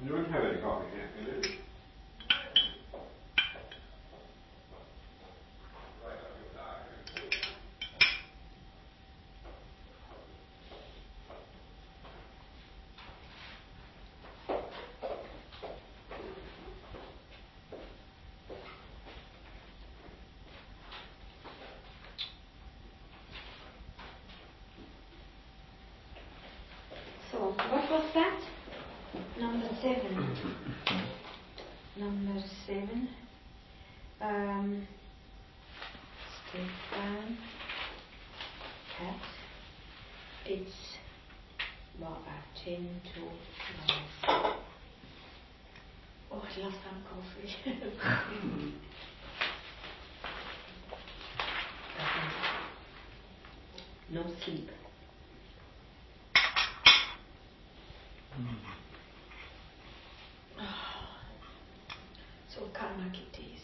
You don't have any coffee, can you? So, what was that? Number 7. Number 7. Stefan. Cat. It's about 10 to 9. Oh, I love some coffee. No sleep. Så karma kitties.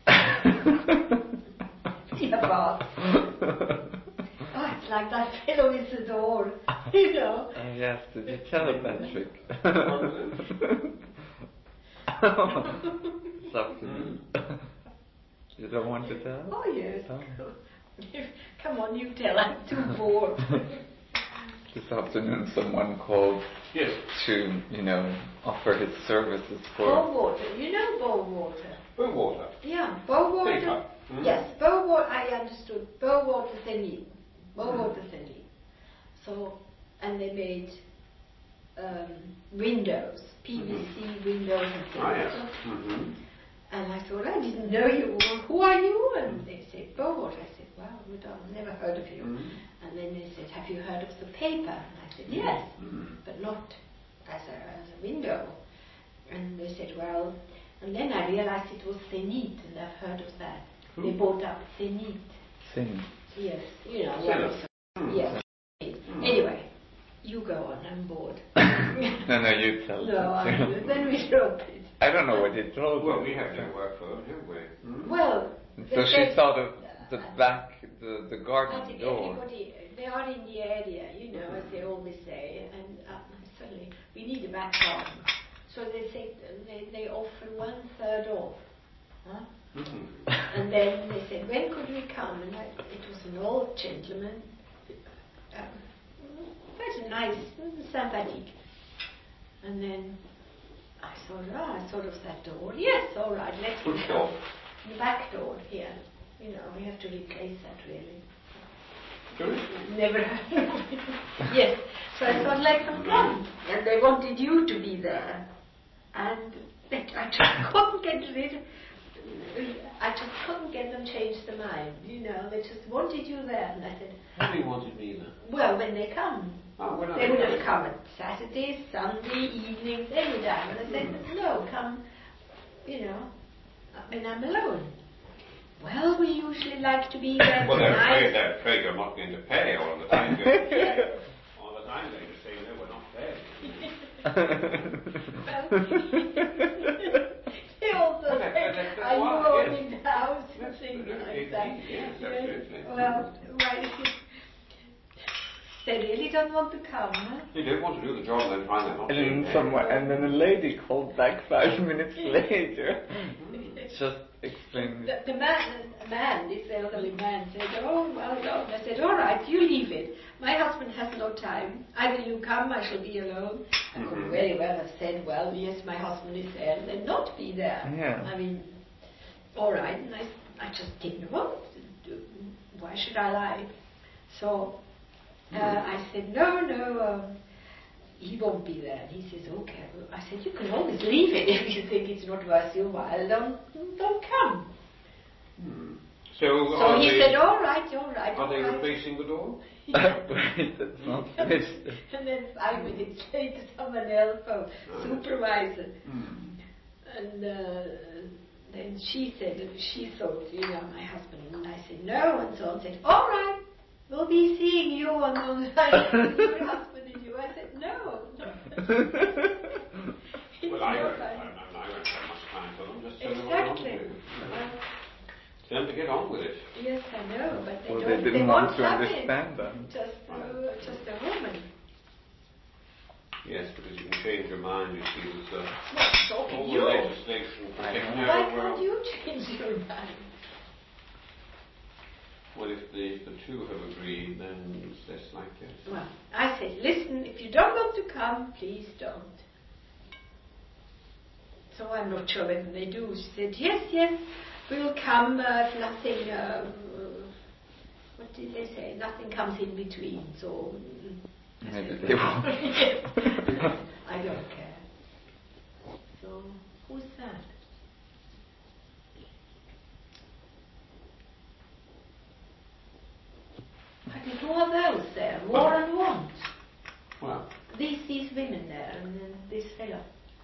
Yeah, Bob. Oh, it's like that fellow with the door, you know. Yes, did you tell him that trick? It's up to me. You don't want to tell? Oh, yes. Oh. Come on, you tell. I'm too bored. This afternoon someone called to, offer his services for... Bowater. You know Bowater? Bowater? Yeah, Bowater. Yes, Bowater, I understood. Bowater Thingy. Bowater Thingy. So, and they made windows, PVC windows and things. Oh, yes. And I thought, I didn't know you. Who are you? And they said, Bowater. I said, wow, I've never heard of you. And then they said, have you heard of the paper? And I said, yes, but not as a window. And they said, well, and then I realized it was Zenit, and I've heard of that. They bought up Zenit. Zenit. Yes, yes. Anyway, you go on, I'm bored. No, you tell No, then we drop it. I don't know what he told you. Well, we have to work for them, haven't we? Well, so she saw the back, the garden door. Everybody, they are in the area, as they always say, and suddenly we need a back garden. So they say they offer 1/3 off. Huh? And then they said, when could we come? And it was an old gentleman, quite nice, sympathetic. And then I thought of that door. Yes, all right, let's go. Which door? The back door here. We have to replace that really. Good. Never heard of it. Yes. So I thought, let them come. And they wanted you to be there. And I just couldn't get them change their mind. They just wanted you there. And I said, how do you wanted me there? well, when they come. They would have come at Saturday, Sunday, evenings, any time. And I said, no, come, when I'm alone. Well, we usually like to be there well, tonight. they're afraid you're not going to pay all the time. All the time they just say, no, we're not paying. They also say, are you owning the house? And things like that. Yes, absolutely. Well, why is it? They really don't want to come, huh? They don't want to do the job and then find they're not and then a lady called back 5 minutes later. Just explain. The man, this elderly man, said, oh, well, no. I said, all right, you leave it. My husband has no time. Either you come, I shall be alone. I could very well have said, well, yes, my husband is there, and then not be there. Yeah. I mean, all right. And I just didn't want to. Why should I lie? So I said, no, he won't be there. And he says, okay. I said, you can always leave it if you think it's not worth your while. Don't come. So he said, all right. Are they replacing the door? That's not And then 5 minutes later, someone else, supervisor. And then she said, she thought, my husband. And I said, no. And so on said, all right, we'll be seeing you on the night. Your husband and you. I said, no. Well, I won't have much time for them. Just exactly. Tell them to get on with it. Yes, I know, but they well, don't. They didn't want to have understand them. Just a woman. Yes, because you can change your mind, you see, there's Well, all the you. legislation protecting Why our can't you change your mind? Well, if the two have agreed, then it's less likely. Well, I say, listen, if you don't want to come, please don't. So I'm not sure whether they do. She said, yes, we'll come if nothing, what did they say? Nothing comes in between. So Maybe they won't. I don't care. So who's that? But who are those there? More than one. Well, These women there and then this fellow.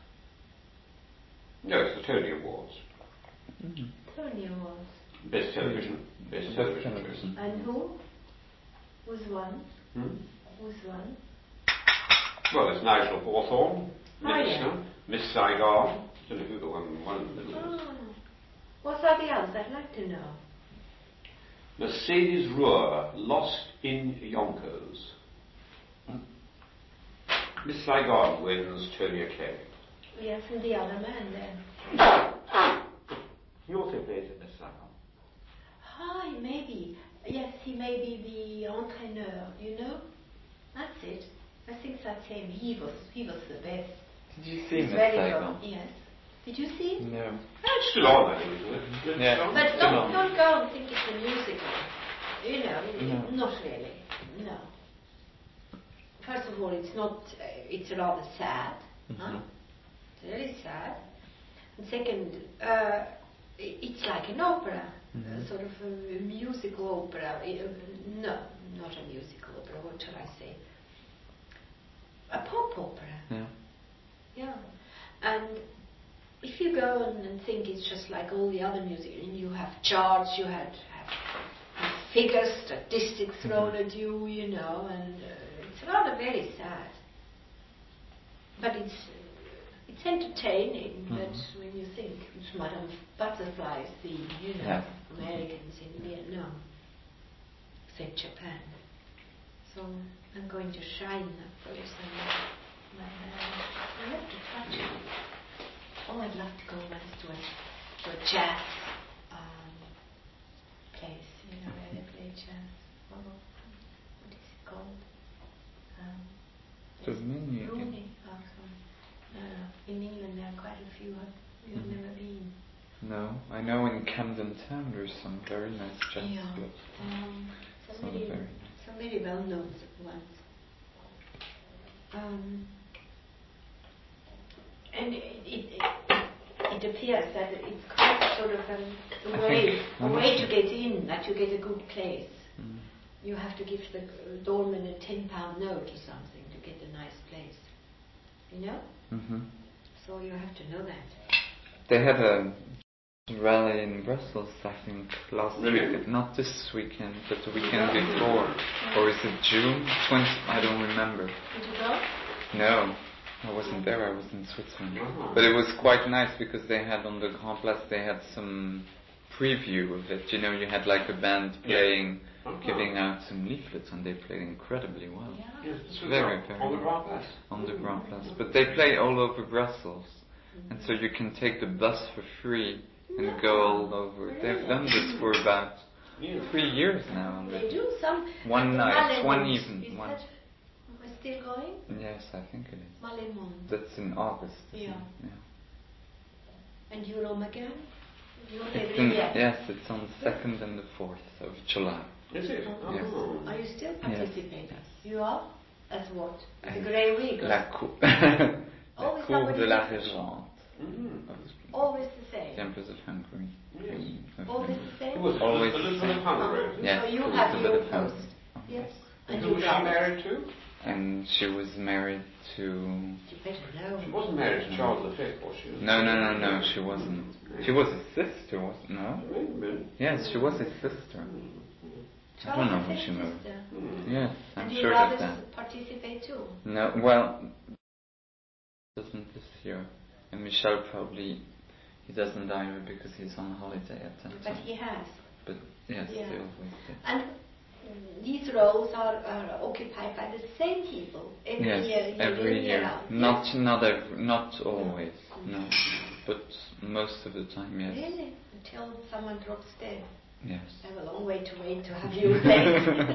no, it's the Tony Awards. Tony Awards. Best television. Best television. And who? Who's one? Hmm? Who's one? Well, there's Nigel Hawthorne, Minister, yeah. Miss Saigon. I don't know who the one in the middle is. Oh. What are the others? I'd like to know. Mercedes Ruhr, Lost in Yonkers. Miss Saigon wins Tony Acclaim. Yes, and the other man then. He also plays in Miss Saigon. Hi, maybe. Yes, he may be the entraîneur, you know? That's it. I think that's him. He was the best. Did you see He's Miss very Saigon? good. Yes. Did you see it? No. It's still on, I think, isn't it? Yeah. But Still don't on. go and think it's a musical. You know, No. not really. No. First of all, it's not. It's rather sad. Huh? It's very sad. And second, it's like an opera, sort of a musical opera. No, not a musical opera. What shall I say? A pop opera. Yeah. Yeah. And if you go and think it's just like all the other music, and you have charts, you have figures, statistics thrown at you, you know, and it's rather very sad. But it's entertaining. But when you think it's Madame Butterfly's theme, you know, Americans in Vietnam, except Japan. So I'm going to shine that first and my hand. I have to touch it. Oh, I'd love to go once to a jazz place, you know, where they play jazz. Oh, what is it called? Tasmania. Rooney. Oh, no. In England there are quite a few. You've never been. No, I know in Camden Town there's some very nice jazz clubs. Some very well known ones. And it appears that it's quite sort of a way to get in, that you get a good place. You have to give the doorman a £10 note or something to get a nice place. You know? So you have to know that. They had a rally in Brussels, I think, last weekend. Not this weekend, but the weekend before. Or is it June 20? I don't remember. Did you go? No, I wasn't there. I was in Switzerland. But it was quite nice because they had on the Grand Place, they had some preview of it. You know, you had like a band playing, giving out some leaflets, and they played incredibly well. Yes, Very, very on the Grand Place. On the Grand Place. But they play all over Brussels. And so you can take the bus for free and go all over. They've done this for about 3 years now. They do some. One night, one Malemons. evening. Is One. that still going? Yes, I think it is. Malemons. That's in August. Yeah. And Euromagan? Yes, it's on the 2nd and the 4th of July. Is it? Yes. Are you still participating? Yes. You are? As what? The Grey Week? La Cour, Always Cour de la somebody- Régente. Always the same. The Empress of Hungary. Queen of Always Hungary. the same? Who was it? Always Elizabeth the of same. Hungary. Yes, So you it have was a your bit of post. Hungary. Yes. And who you was she have it. married to? And she was married to... You better know. She wasn't married to Charles V, was she? No, she wasn't. She was his sister, wasn't no? Really? Yes, she was his sister. I don't know who she married. Sister. Yes, I'm And sure your that's brothers that. participate too? No, well, doesn't this year. And Michel probably, he doesn't either because he's on holiday at that But time. he has. But yes, Yeah. they always did. And these roles are occupied by the same people every year. Every year. Out. Not always. No, but most of the time, yes. Really? Until someone drops dead. Yes. I have a long way to wait to have you replaced.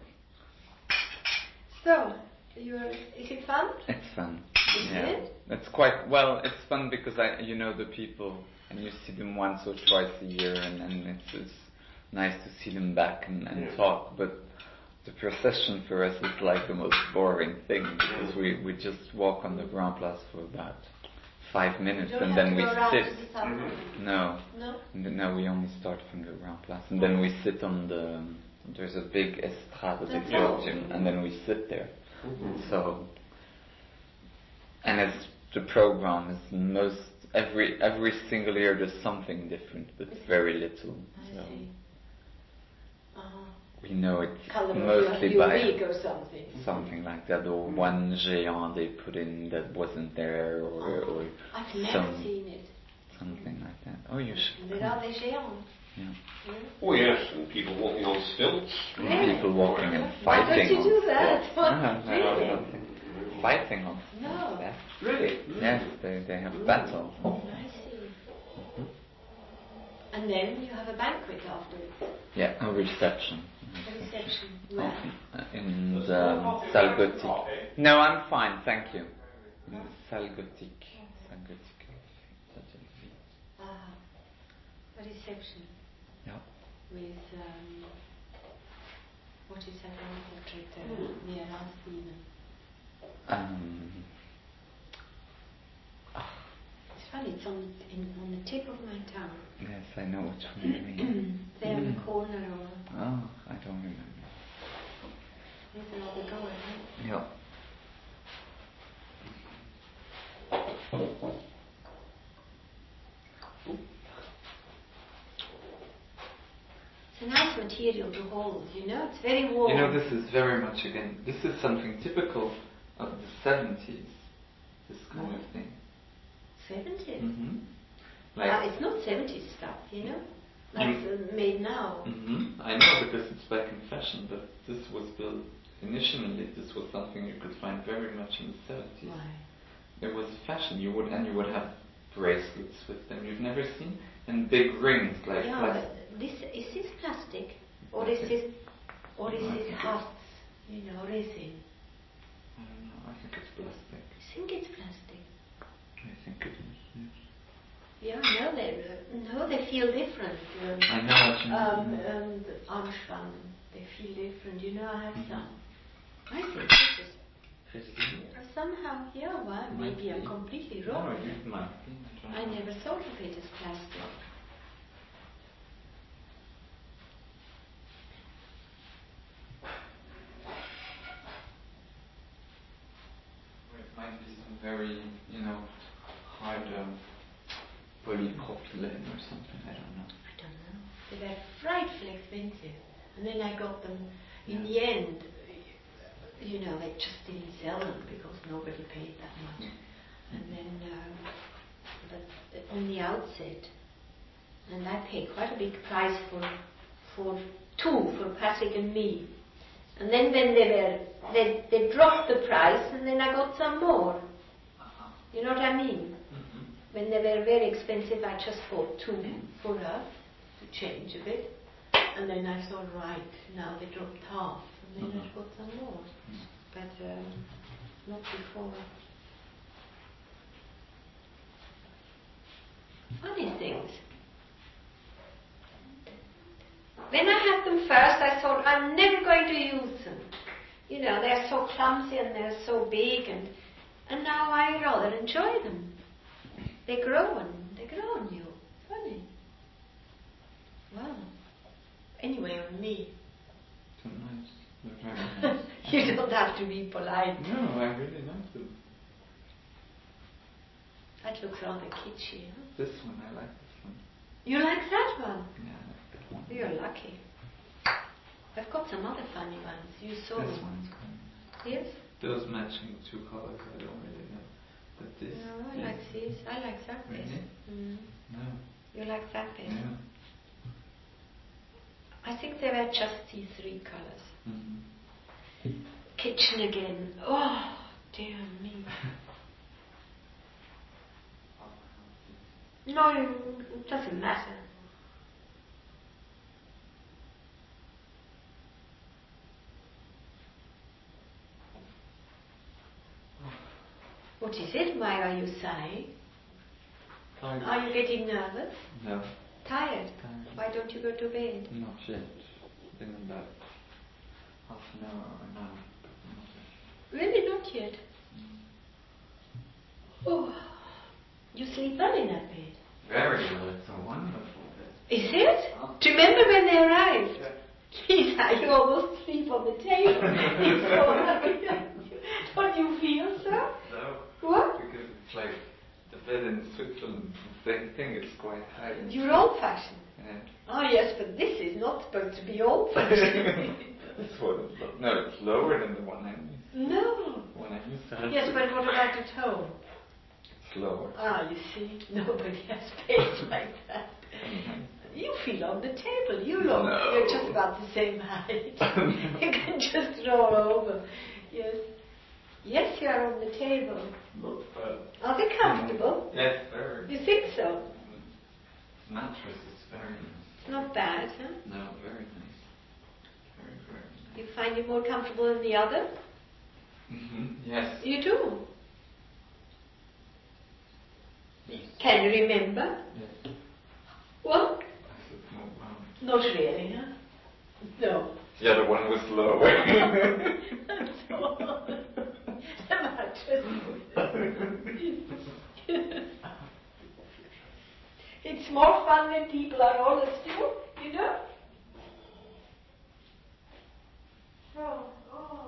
So, is it fun? It's fun. Isn't it? It's quite, well, it's fun because you know the people and you see them once or twice a year and it's nice to see them back and talk, but the procession for us is like the most boring thing because we just walk on the Grand Place for about 5 minutes and then we sit. No, we only start from the Grand Place and then we sit on there's a big estrade, a big podium, and then we sit there. So, and as the program is every single year there's something different, but very little. I see. We know it mostly by something like that, or one géant they put in that wasn't there, or I've never seen it. Something like that. Oh, you should. There are des géants. Yeah. Oh yes, and people walking on stilts. Really? People walking and fighting. Why don't you do that? Really? Fighting on stilts. No. Yeah. Really? Yes, they have battle. I see. And then you have a banquet afterwards. Yeah, a reception. A reception. Where? In the Salle Gothique. No, I'm fine, thank you. In the Salle Gothique. Salle Gothique. A reception. Yeah. With what is that one portrait near us even? It's funny, it's on the tip of my tongue. Yes, I know which one you mean. There in the corner or... Oh, I don't remember. There's another door, right? Yeah. It's a nice material to hold, you know, it's very warm. You know, this is very much, again, this is something typical of the 70s, this kind of thing. 70s? Mm-hmm. It's not 70s stuff, you know? That's made now. Mm-hmm. I know, because it's back in fashion, but this was built, initially this was something you could find very much in the 70s. Why? It was fashion, you would have bracelets with them you've never seen, and big rings like plastic. But is this plastic? Or is this hafts, you know, resin? I don't know, I think it's plastic. I think it's plastic. I think it is, yes. Yeah, no, they feel different. I know what you mean. Armspann, they feel different. You know, I have some. I think this is... Somehow, yeah, well, maybe I'm completely wrong. No, you might be. I never thought of it as plastic. It might be some very, hard polypropylene or something, I don't know. I don't know. They were frightfully expensive. And then I got them, in the end, they just didn't sell them because nobody paid that much. And then, but on the outset, and I paid quite a big price for two, for Patrick and me. And then when they dropped the price, and then I got some more. You know what I mean? Mm-hmm. When they were very expensive, I just bought two for us to change a bit. And then I thought, right, now they dropped half, and then I got some more. But not before. Funny things. When I had them first, I thought, I'm never going to use them. They're so clumsy and they're so big, and now I rather enjoy them. They grow on you. Funny. Wow. Anyway, on me. So nice. They're very nice. You don't have to be polite. No, I really like them. That looks rather kitschy, huh? This one, I like this one. You like that one? Yeah, I like that one. You're lucky. I've got some other funny ones. You saw This them. one's good. Yes? Those matching two colors, I don't really know. But this... No, I like this. I like that best. Really? Mm. No. You like that best? Yeah. I think there were just these three colors. Mm-hmm. Kitchen again. Oh, dear me. No, it doesn't matter. What is it? Why are you sighing? Tired. Are you getting nervous? No. Tired? Why don't you go to bed? Not yet. Been about half an hour or an hour. Really, not yet. Oh, you sleep well in that bed. Very well. It's a wonderful bed. Is it? Do you remember when they arrived? Jeez, you almost sleep on the table. It's so happy. Don't you feel so? No. What? Because it's like the bed in Switzerland. They think it's quite high. You're old-fashioned. Yeah. Oh yes, but this is not supposed to be old-fashioned. This one is no, it's lower than the one I used. No. One I used to have. Yes, but what about at home? It's lower. Ah, you see, nobody has beds like that. Mm-hmm. You feel on the table. You look. No. You're just about the same height. You can just roll over. Yes. Yes, you are on the table. Not bad. Are they comfortable? Yes, very. You think so? Mattress is very nice. Not bad, huh? No, very nice. Very, very nice. You find it more comfortable than the other? Mm-hmm. Yes. You do? Can you remember? Yes. What? I said no. Not really, huh? No. The other one was lower. That's all. The mattress. It's more fun when people are all asleep, you know? Oh, oh.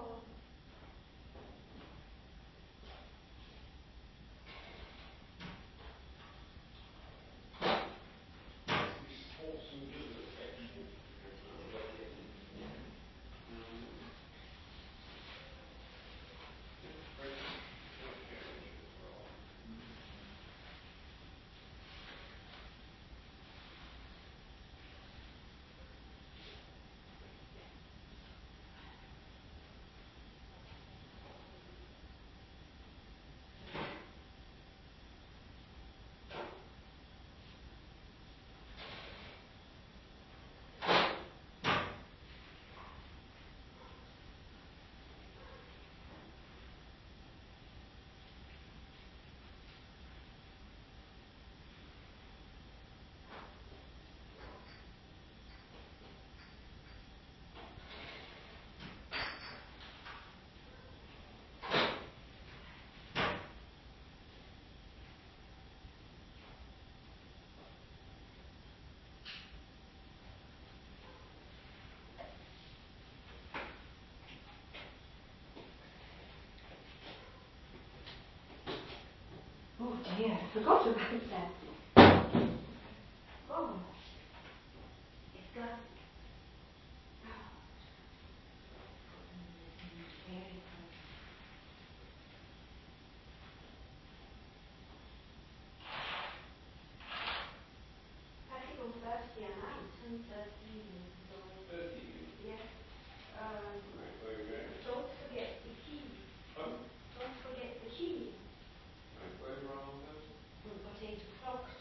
Oh dear, I forgot about that. Oh, it's got. Oh. Very good. Patrick on Thursday night, and Thursday evening. Thursday. Yes. Right, where are you going? Don't forget the key. Oh, Don't forget the key. right, where are you on Thursday? We've got 8 o'clock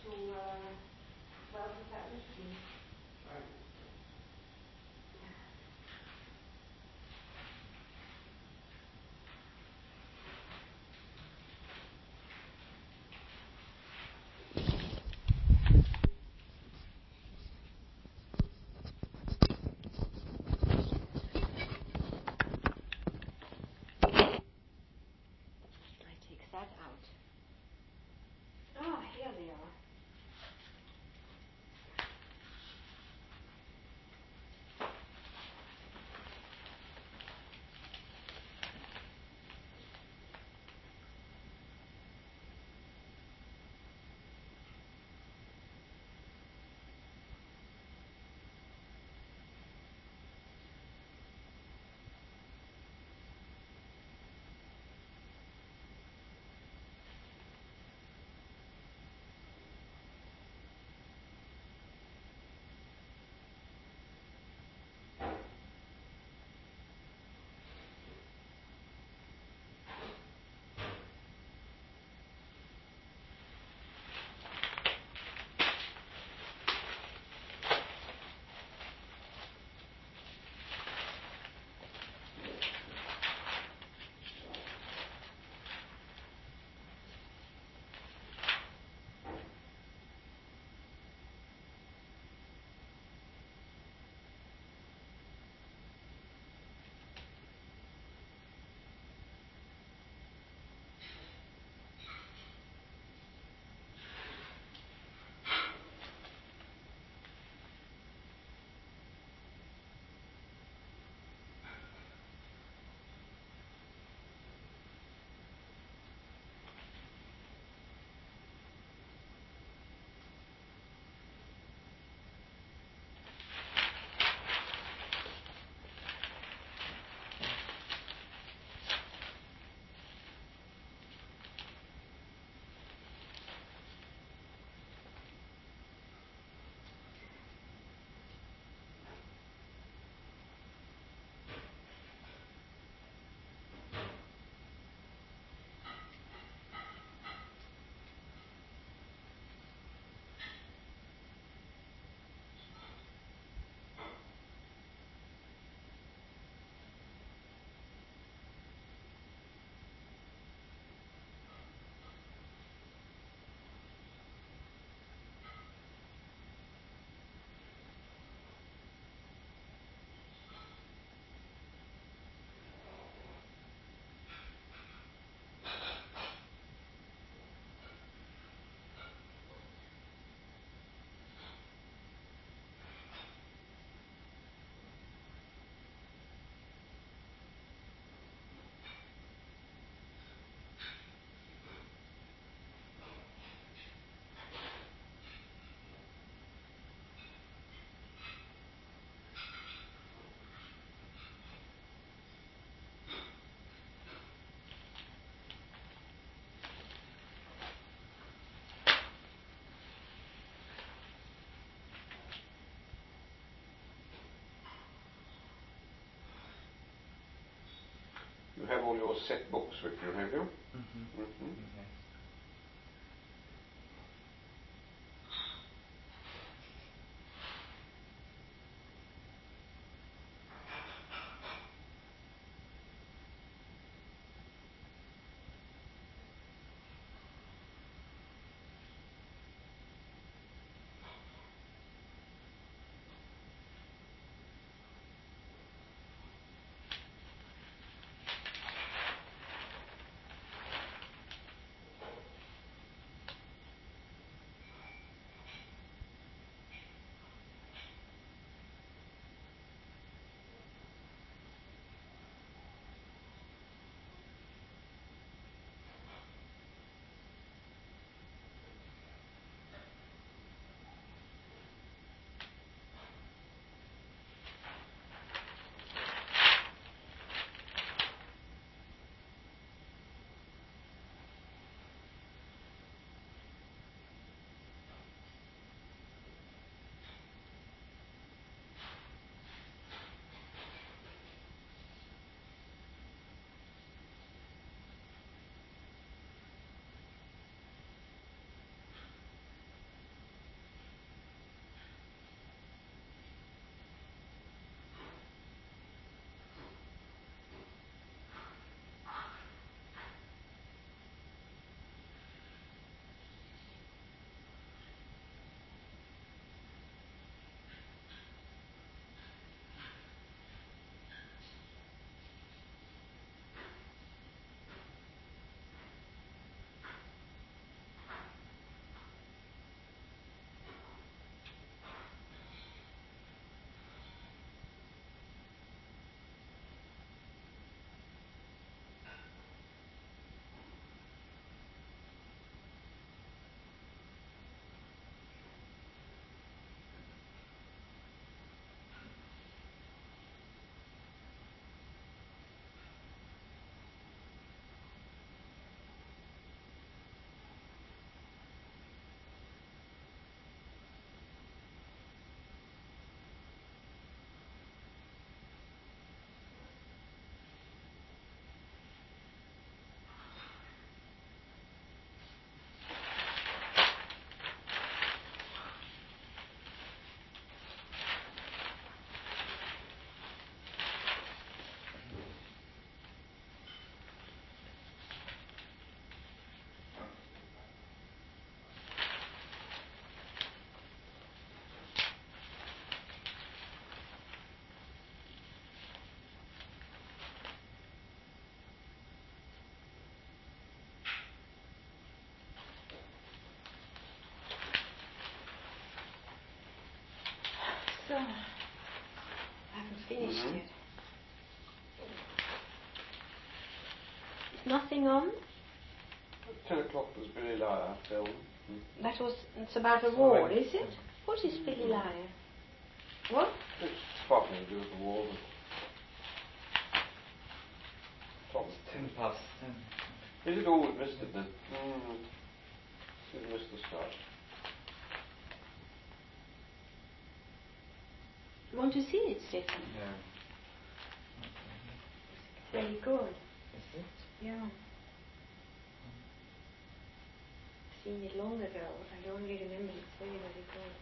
all your set books with you, have you? Mm-hmm. Mm-hmm. Yes. So, I haven't finished yet. Nothing on? At 10 o'clock was Billy Liar film. That was, it's about a war, is it? What is Billy Liar? What? It's nothing to do with the war. But It's 10 past 10. is it all with missed it then? Didn't miss the start. You want to see it, Stefan? Yeah. It's very good. Is it? Yeah. I've seen it long ago. I only remember it's very, very good.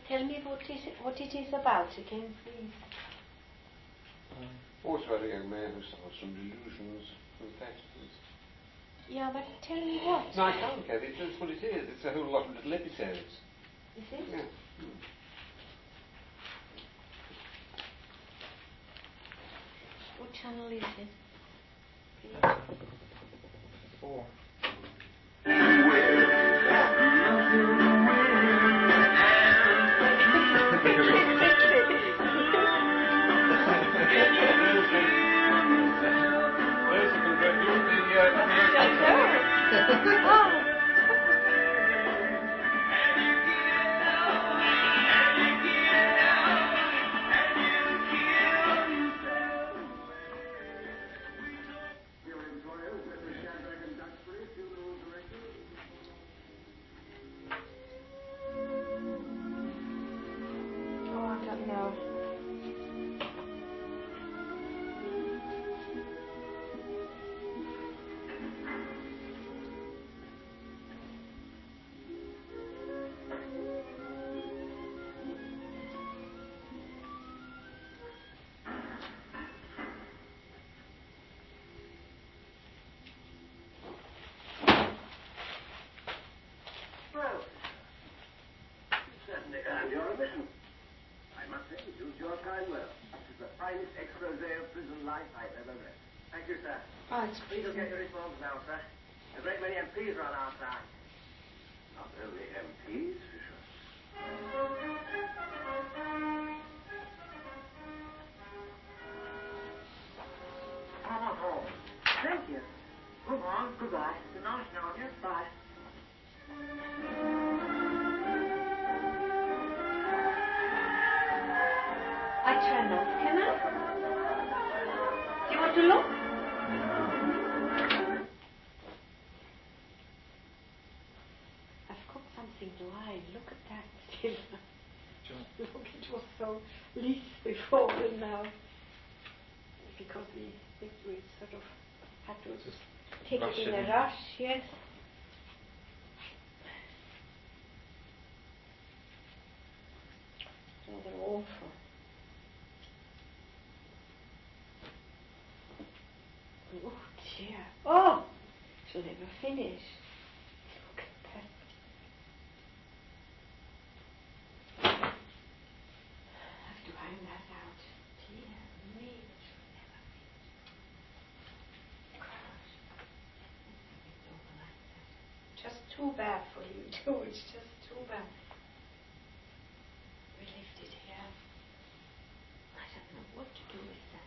Tell me what it is about again, please. Always about a young man who suffers from delusions and fantasies. Yeah, but tell me what. No, I can't, Kathy. That's what it is. It's a whole lot of little episodes. Is it? Yeah. What channel is it? Please. 4. I don't know. Well, you certainly earned your admission. I must say you used your time well. This is the finest expose of prison life I've ever read. Thank you, sir. Oh, it's Please prison. get your reforms now, sir. A great many MPs are on our side. Not only MPs, Fisher. Oh, not all. Thank you. Go on. Goodbye. Good night now. Yes, bye. I turn off, can I? Do you want to look? I've cooked something live. Look at that. Look, it was so least before and now. Because we think we sort of had to take rush it in it a in. rush, yes. Rather awful. Oh dear. Oh! She'll never finish. Look at that. I have to iron that out. Dear me, it should never finish. Gosh. It's over like that. Just too bad for you too. It's just too bad. We left it here. I don't know what to do with that.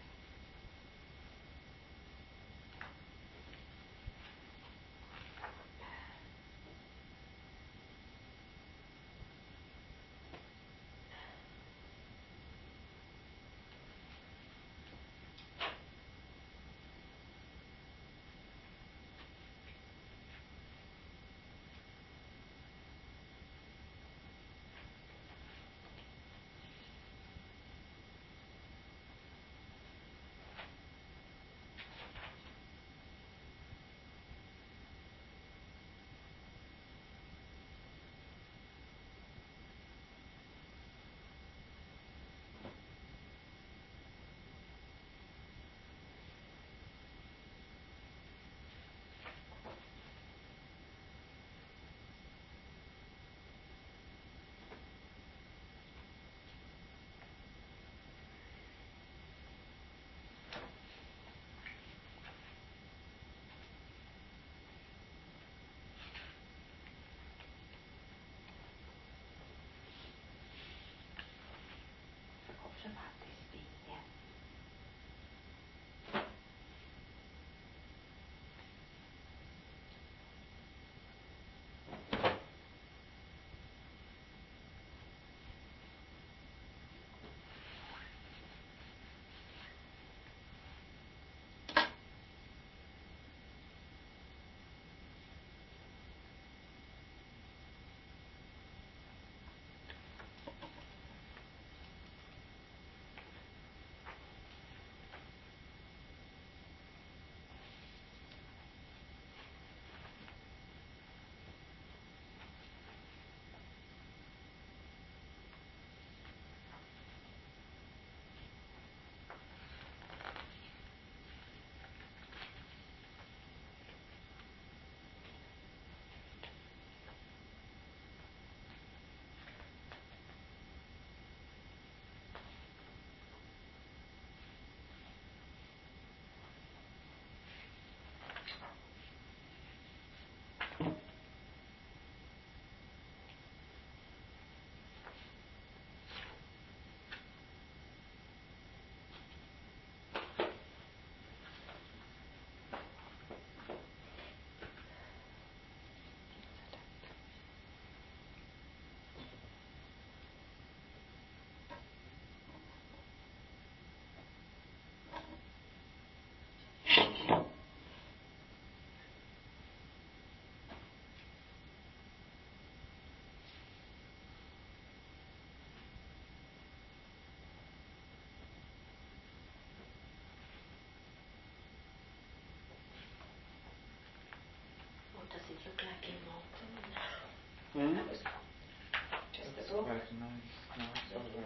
quite nice. No, it's alright.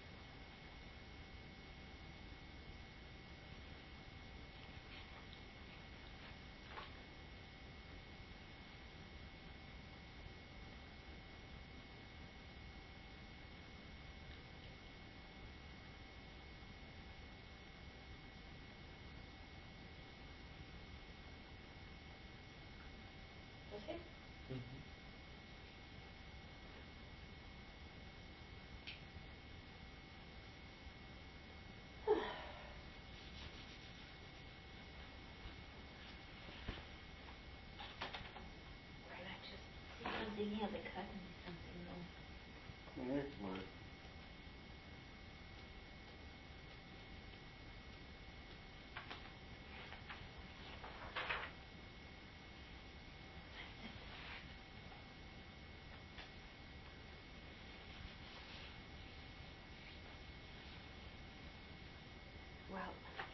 Okay. Mm-hmm. Well, I just see something here. The curtain is something wrong. Well,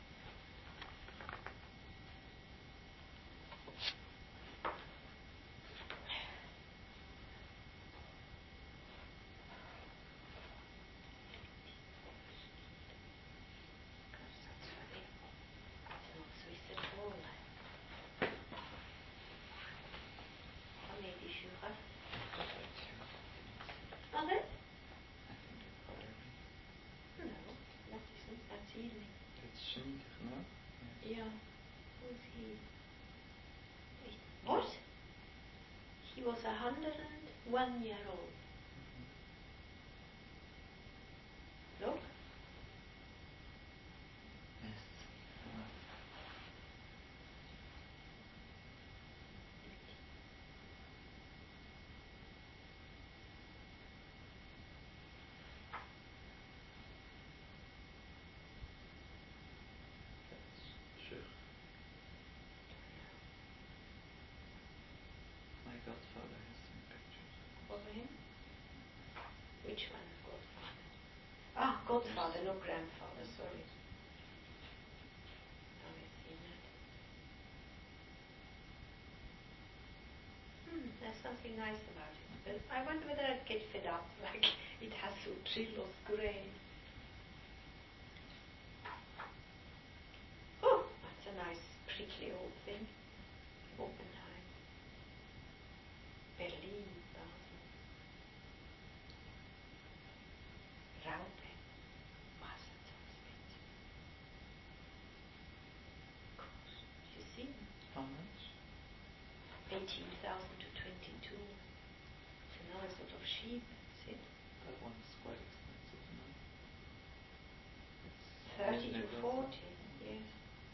gosh, that's funny. It's not Swiss at all. Or maybe Jura. Are they? No, that isn't. That's evening. It's Schneider, no? Yeah. Who's he? What? He was 101 year old. Look. Yes. Sure. My godfather has some pictures. Over him? Which one? Godfather. Ah, godfather, no grandfather, sorry. Now I've seen that. There's something nice about it. But I wonder whether I'd get fed up, like it has to drill or grey. Oh, that's a nice prickly old thing. Oppenheim. Berlin, Basel. Raupe. Wow, that sounds big. Gosh, you see? How much? 18,000 to 22. It's a nice sort of sheep, see? That one's quite expensive, no? It's 30 to 40, yes.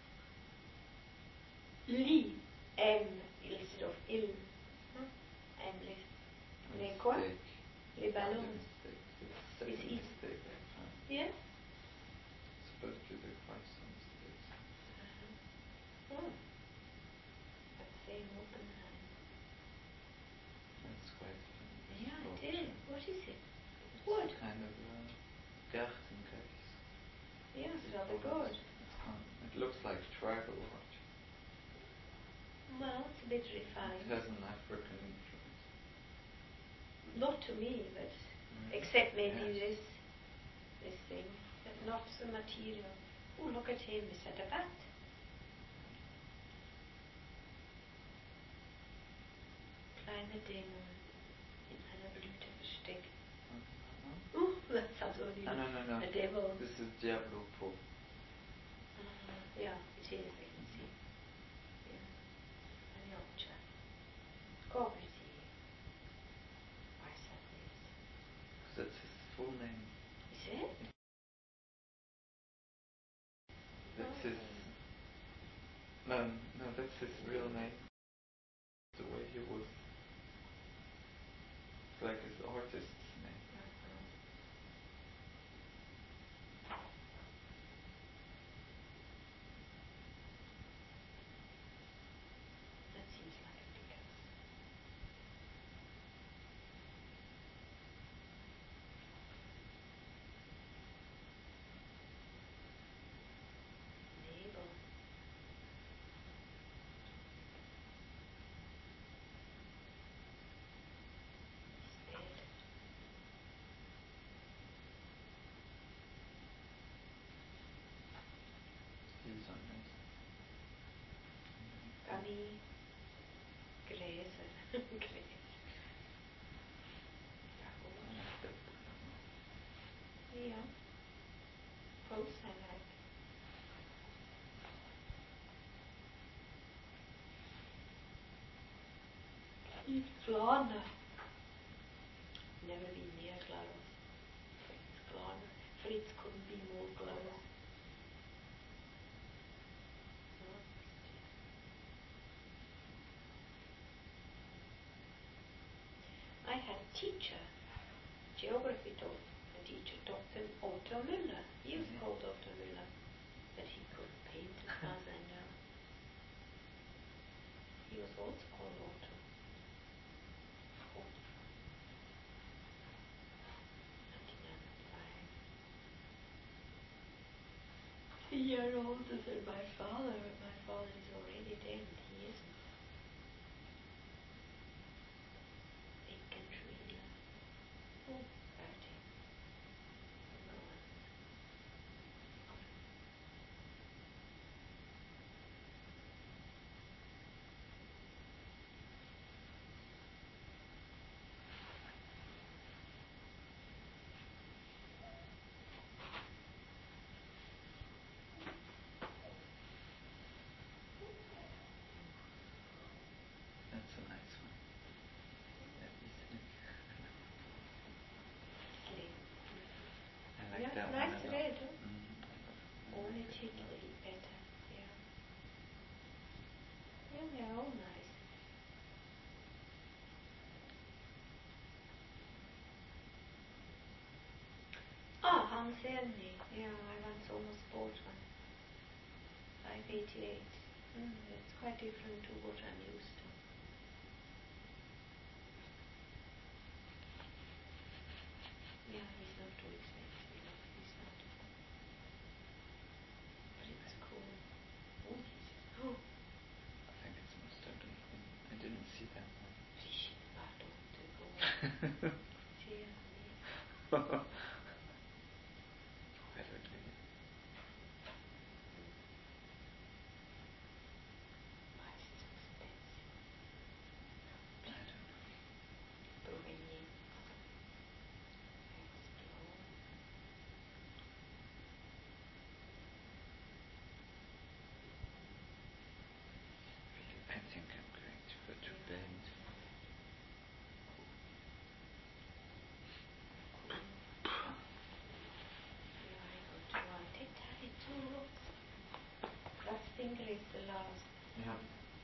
Li, M, instead of il. M, les quoi? Mistake. Les ballons. Mistake. It's a Is he- mistake, I found. Yeah? Supposedly there are quite some mistakes. Oh. That's saying Oppenheim. That's quite funny. Yeah, it sculpture. is. What is it? It's Wood. kind of a Gartenkreis. Yeah, it's rather good. It looks like tribal art. Well, it's a bit It refined. has an African influence. Not to me, but Mm. except maybe Yes. this thing, but not the material. Oh, look at him, is that a bat? Kleine Dämon in einer Blüte versteckt. Oh, that sounds only No. a devil. This is Diablo Po. Yeah, it is, I can see. Yeah. Marioccia. Cobrisi. Why is that this? Because that's his full name. Is it? That's his... No, that's his real name. The way he was... It's like his artist's name. That seems like a Picasso. Nebel. He's dead. Gummy, gräser, gräs. Ja, pulse I like. Eat Glarner. Never been near Glarus. Fritz Glarner. Fritz couldn't be more Glarus. I had a teacher, geography teacher, Dr. Otto Müller. He was called Otto Müller, but he couldn't paint as far as I know. He was also called Otto. 1905. A year older than my father, but my father is already dead, he isn't. That's a nice one. I like that nice one a lot. red, huh? Orange is a little better, yeah. Yeah, they're all nice. Hans Erni. Yeah, I once almost bought one. 588. It's quite different to what I'm used to. Yeah, he's not too expensive. He's not. But it's cool. Oh, Jesus. Oh. I think it's must have been. I didn't see that one. Pardon to go. Dear me. Quite ugly. Why is it so expensive? I don't know. Brovigny. I think I'm going to go to bed. Last finger is the last. Yeah.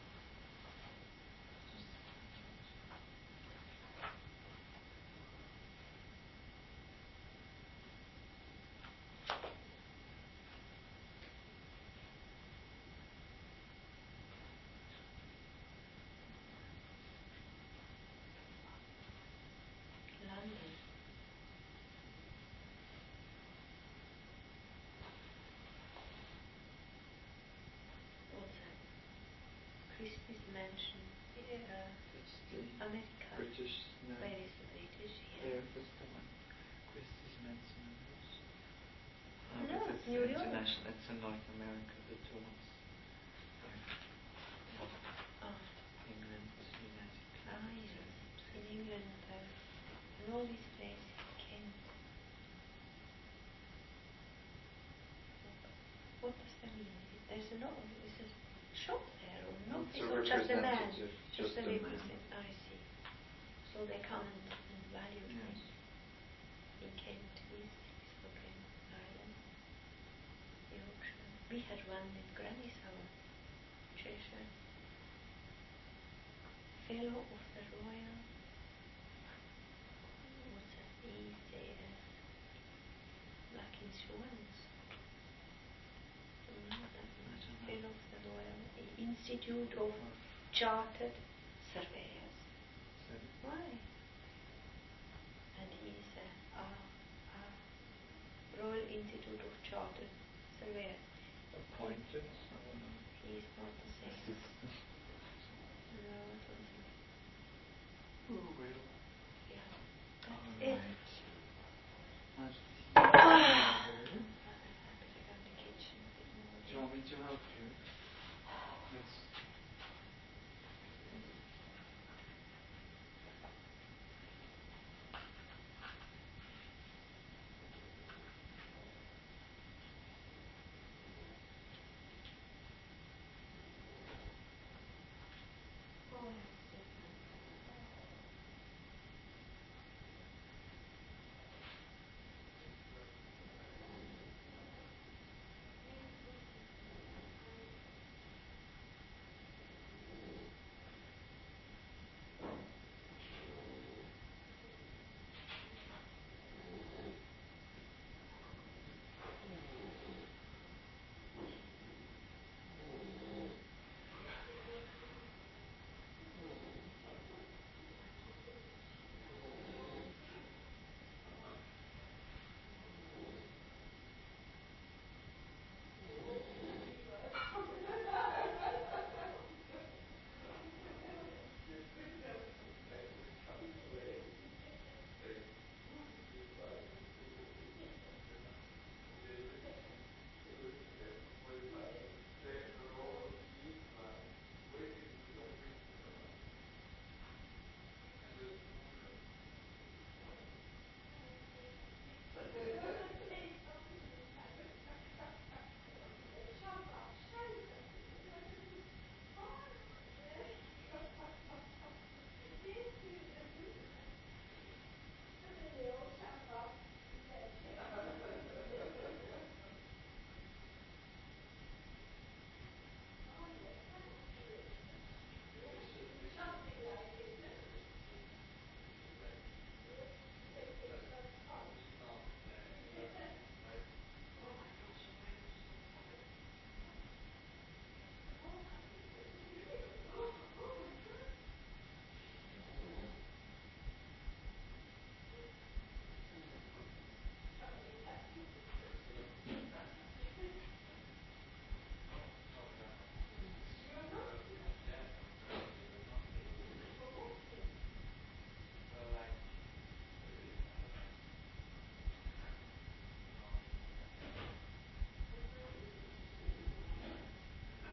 London. What's that? Christie's Mansion. It's the America. British. No. Where is the British here? There is the one. Christie's Mansion. No, but it's New York. international. It's in North America. The two ones. England, United Kingdom. Yes. In England, in all these places, Kent. What does that mean? There's a shop there, or not? It's a Or just a man? representative. Just a man. representative. I see. So they come and value things. In Kent, East Kent Island, Yorkshire. We had one in Granny's House, Cheshire. Fellow of the Royal. What's that? ECS. Like insurance. Fellow of the Royal Institute of Chartered Surveyors. Why? And he's Royal Institute of Chartered Surveyors. Appointed? He's not the same. No, I don't think. Oh, well. Yeah. That's All it. right. I'll see you I later. better go in the kitchen a bit more. Do you want me to help you? Yes.